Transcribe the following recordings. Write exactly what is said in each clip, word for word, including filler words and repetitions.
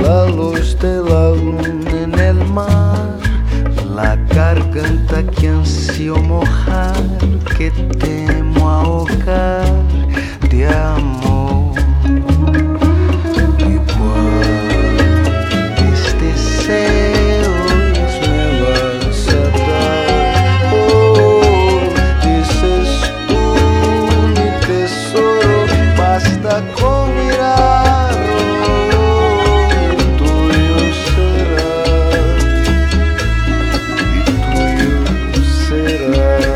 la luz de la luna en el mar, la garganta que ansío mojar, que temo ahogar de amor. Y cuando estos deseos me vas a dar, oh, dices tú, mi tesoro, basta con mirarlo, tuyo será, y tuyo será.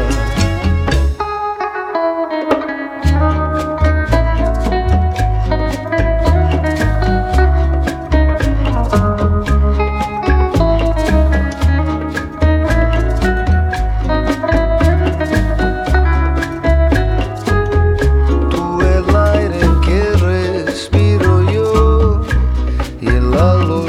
Tú el aire que respiro yo y la luz